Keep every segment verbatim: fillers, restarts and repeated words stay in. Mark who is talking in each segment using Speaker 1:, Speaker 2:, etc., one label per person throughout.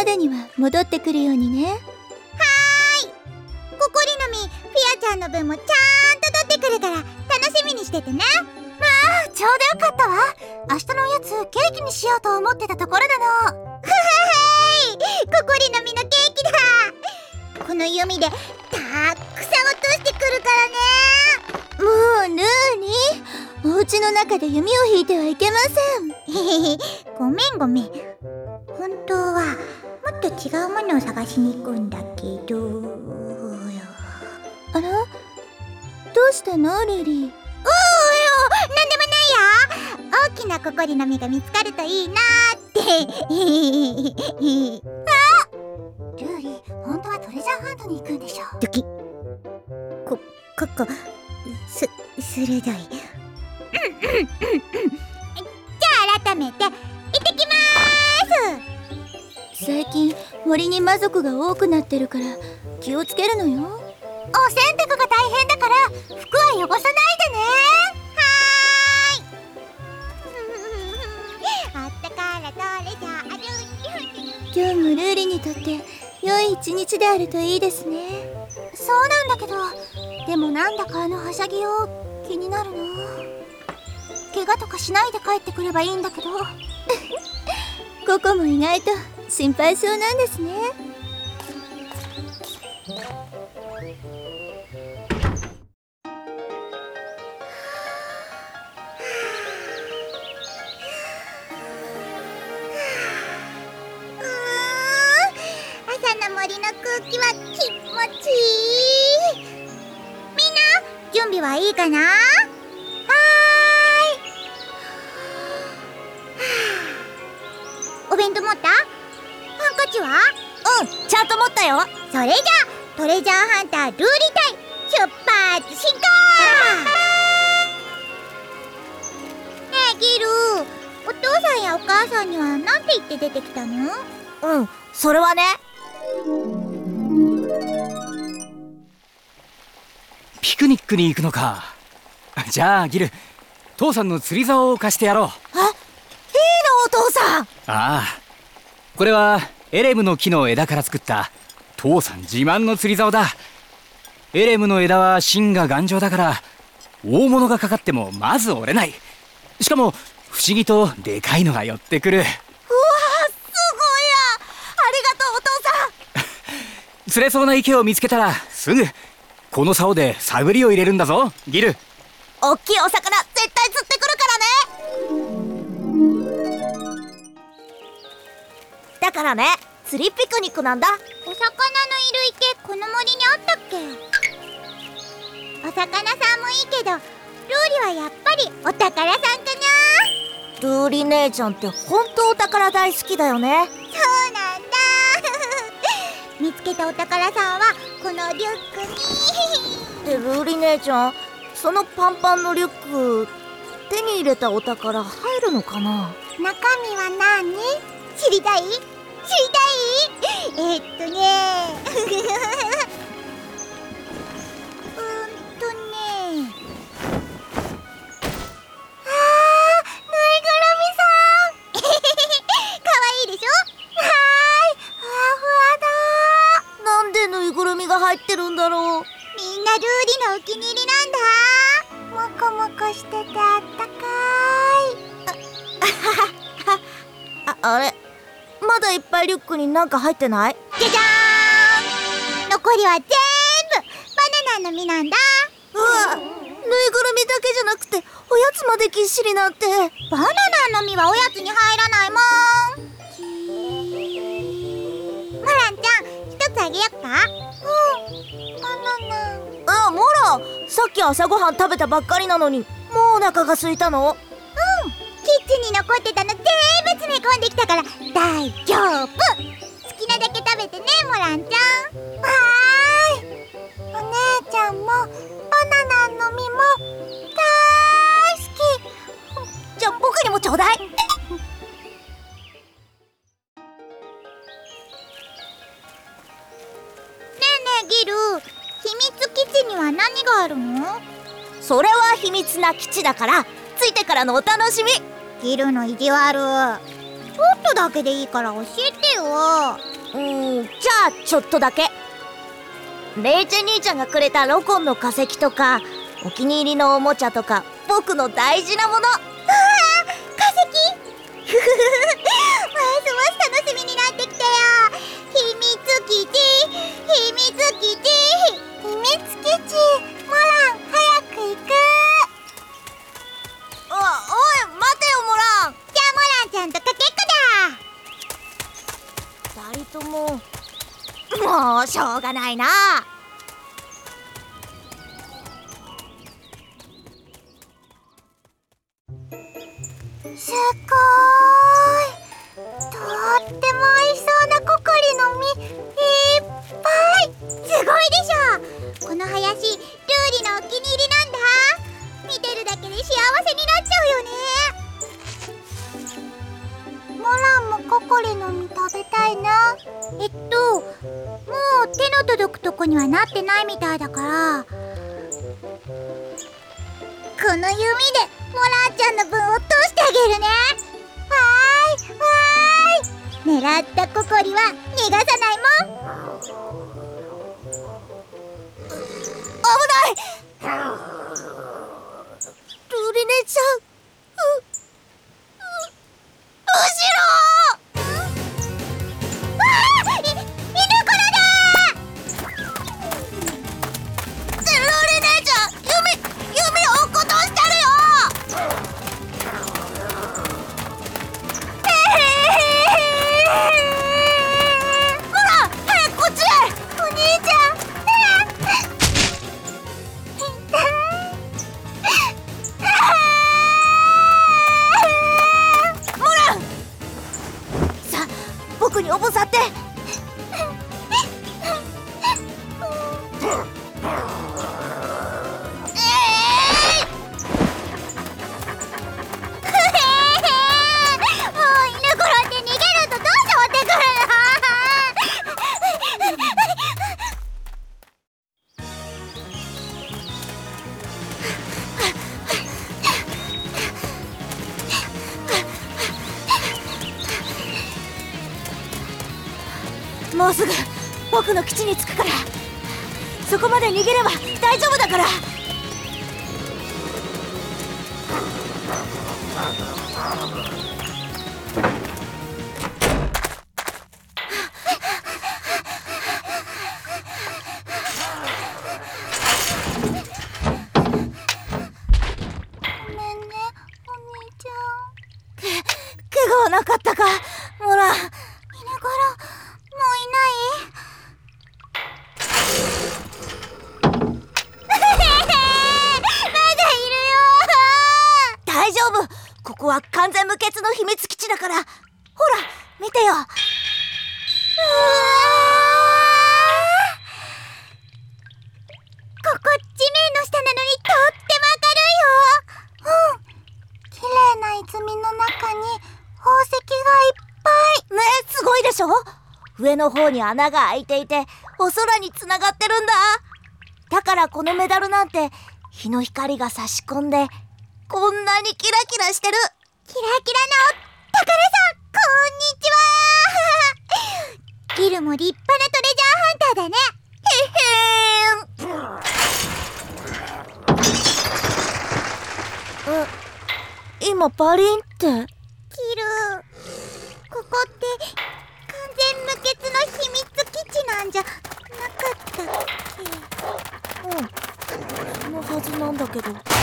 Speaker 1: までには戻ってくるようにね。
Speaker 2: はーい。ココリの実、フィアちゃんの分もちゃんと取ってくるから楽しみにしててね。
Speaker 3: まあちょうどよかったわ。明日のおやつケーキにしようと思ってたところなの。
Speaker 2: ははーい、ココリの実のケーキだ。この弓でたくさん落としてくるからね。
Speaker 1: もうルーにお家の中で弓を引いてはいけません。
Speaker 2: へへへ、ごめんごめん。本当はもっと違うものを探しに行くんだけど。
Speaker 1: あら、どうしたのルリー。
Speaker 2: おーよ、なんでもないよ。大きなココリの実が見つかるといいなーって。
Speaker 3: あ、ルーリー、本当はトレジャーハントに行くんでしょ。
Speaker 2: ドキ。こ、ここ、す、鋭い。じゃあ改めて、行ってきまーす。
Speaker 1: 最近森に魔族が多くなってるから気をつけるのよ。
Speaker 3: お洗濯が大変だから服は汚さないでね。
Speaker 2: はーい。あったからトレジャーある。
Speaker 1: 今日もルーリにとって良い一日であるといいですね。
Speaker 3: そうなんだけど、でもなんだかあのはしゃぎよう気になるな。怪我とかしないで帰ってくればいいんだけど。
Speaker 1: ココも意外と心配性なんですね。
Speaker 2: 朝の森の空気は気持ちいい。みんな準備はいいかな？はーい。お弁当持った？ハンカチは？
Speaker 3: うん、ちゃんと持ったよ。
Speaker 2: それじゃあトレジャーハンタールーリ隊出発進行！ねえギル、お父さんやお母さんには何て言って出てきたの？
Speaker 3: うん、それはね。
Speaker 4: ピクニックに行くのか。じゃあギル、父さんの釣り竿を貸してやろう。
Speaker 3: え、いいのお父さん。
Speaker 4: ああ、これはエレムの木の枝から作った父さん自慢の釣り竿だ。エレムの枝は芯が頑丈だから大物がかかってもまず折れない。しかも不思議とでかいのが寄ってくる。
Speaker 3: うわー、すごいや。ありがとうお父さん。
Speaker 4: 釣れそうな池を見つけたらすぐこの竿で探りを入れるんだぞギル。
Speaker 3: おっきいお魚絶対釣ってくるからね。だからね、釣りピクニックなんだ。
Speaker 2: お魚のいる池、この森にあったっけ？お魚さんもいいけどルーリはやっぱりお宝さんかな。
Speaker 3: ルーリ姉ちゃんって本当お宝大好きだよね。
Speaker 2: そうなんだ。見つけたお宝さんはこのリュックに。
Speaker 3: で、ルーリ姉ちゃん、そのパンパンのリュック手に入れたお宝入るのかな。
Speaker 2: 中身は何？知りたい？知りたい？えー、っとねうーんとねあー、ぬいぐるみさんかわいいでしょ？はーい、ふわふわだ。
Speaker 3: なんでぬいぐるみが入ってるんだろう。
Speaker 2: みんなルーリのお気に入りなんだ。もこもこしててあったか
Speaker 3: あ、あれ、まだいっぱいリュックになんか入ってない？
Speaker 2: い。じゃじゃーん、残りは全部バナナの実なんだ。
Speaker 3: うわ、ぬいぐるみだけじゃなくておやつまでぎっしりなんて。
Speaker 2: バナナの実はおやつに入らないもん。モランちゃん、一つあげよっか？うん、バナナ。
Speaker 3: あ、モラン、さっき朝ごはん食べたばっかりなのにもうお腹が空いたの？
Speaker 2: うん、キッチンに残ってたの全部詰め込んできたから大丈夫。好きなだけ食べてね、モランちゃん。はーい。お姉ちゃんもバナナの実も大好き。
Speaker 3: じゃあ僕にもちょうだい。
Speaker 2: ねえねえギル、秘密基地には何があるの？
Speaker 3: それは秘密な基地だから着いてからのお楽しみ。
Speaker 2: ギルの意地悪。ちょっとだけでいいから教えてよ。
Speaker 3: うーん、じゃあちょっとだけ。レイチェ兄ちゃんがくれたロコンの化石とか、お気に入りのおもちゃとか、僕の大事なもの。うわー、
Speaker 2: 化石ふふふふますます楽しみになってきたよ。秘密基地、秘密基地、秘密基地。モラン、早く行く。
Speaker 3: お、おい、待てよモラン。
Speaker 2: じゃあモランちゃんとかけっこだ。
Speaker 3: 二人とももうしょうがないな。
Speaker 2: すっごーい、とっても美味しそうなココリの実いっぱい。すごいでしょ。この林、ルーリのお気に入りなんだ。見てるだけで幸せになっちゃうよね。モランもココリの実食べたいな。えっともう手の届くとこにはなってないみたいだから、この弓でモランちゃんの分を落としてあげるね。わーいわーい、狙ったココリは逃がさないもん。
Speaker 3: 危ない。ルーリ姉ちゃん、うう後ろ。
Speaker 2: わー、い犬ころだ
Speaker 3: ー。ルーリ姉ちゃん、弓弓落っことしてるよ。ほら、早くこっちへ。
Speaker 2: お兄ちゃん。
Speaker 3: モラン、さあ僕におぼさって。もうすぐ僕の基地に着くから、そこまで逃げれば大丈夫だから。
Speaker 2: ごめんね、お兄ちゃん。
Speaker 3: け怪我はなかったか、モラン。
Speaker 2: 犬ゴロ、もういない？まだいるよ。
Speaker 3: 大丈夫、ここは完全無欠の秘密基地だから。ほら見てよ。うわ
Speaker 2: ここ地面の下なのにとっても明るいよ。うん、綺麗な泉の中に宝石がいっぱい。
Speaker 3: ねえ、すごいでしょ。上の方に穴が開いていてお空につながってるんだ。だからこのメダルなんて日の光が差し込んでこんなにキラキラしてる。
Speaker 2: キラキラの宝さん、こんにちは。ギルも立派なトレジャーハンターだね。
Speaker 3: へへーん。え、今パリンって。
Speaker 2: ギル、ここって完全無欠の秘密基地なんじゃなかったっけ？
Speaker 3: うん、そのはずなんだけど。えー、どう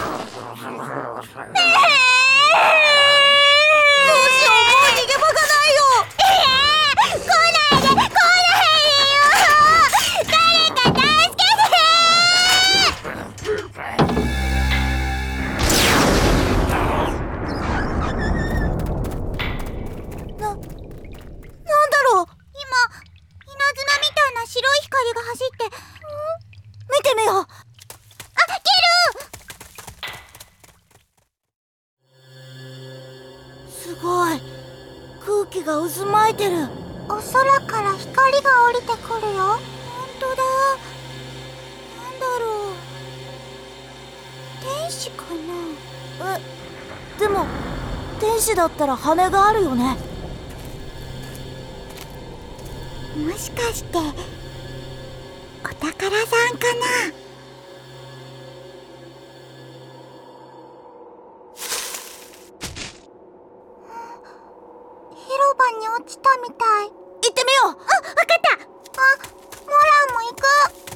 Speaker 3: しよう、もう逃げ場がないよ。
Speaker 2: えー、来ないで、来ないでよ。誰か助けて。
Speaker 3: な、なんだろう。
Speaker 2: 今、稲妻みたいな白い光が走って、
Speaker 3: 見てみよう。
Speaker 2: あ、ギ
Speaker 3: すごい、空気が渦巻いてる。
Speaker 2: ル！お空から光が降りてくるよ。ほんとだ。なんだろう。天使かな？
Speaker 3: え、でも天使だったら羽があるよね。
Speaker 2: もしかしてお宝さんかな。広場に落ちたみたい。
Speaker 3: 行ってみよう。
Speaker 2: あ、わかった。あ、モランも行く。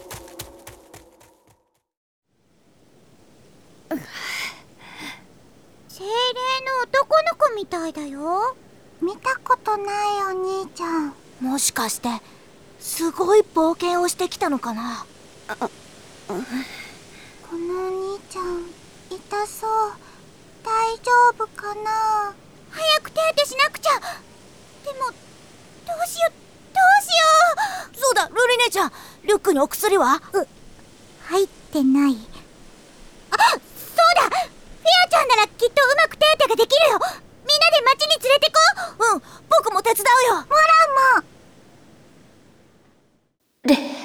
Speaker 2: 精霊の男の子みたいだよ。見たことないお兄ちゃん。
Speaker 3: もしかしてすごい冒険をしてきたのかな。
Speaker 2: このお兄ちゃん痛そう。大丈夫かな。早く手当てしなくちゃ。でもどうしようどうしよう。
Speaker 3: そうだ、ルリ姉ちゃん、リュックにお薬は？
Speaker 2: う、入ってない。あ、そうだ。フェアちゃんならきっとうまく手当てができるよ。みんなで町に連れてこう。
Speaker 3: うん、僕も手伝うよ。
Speaker 2: モランも。
Speaker 3: レ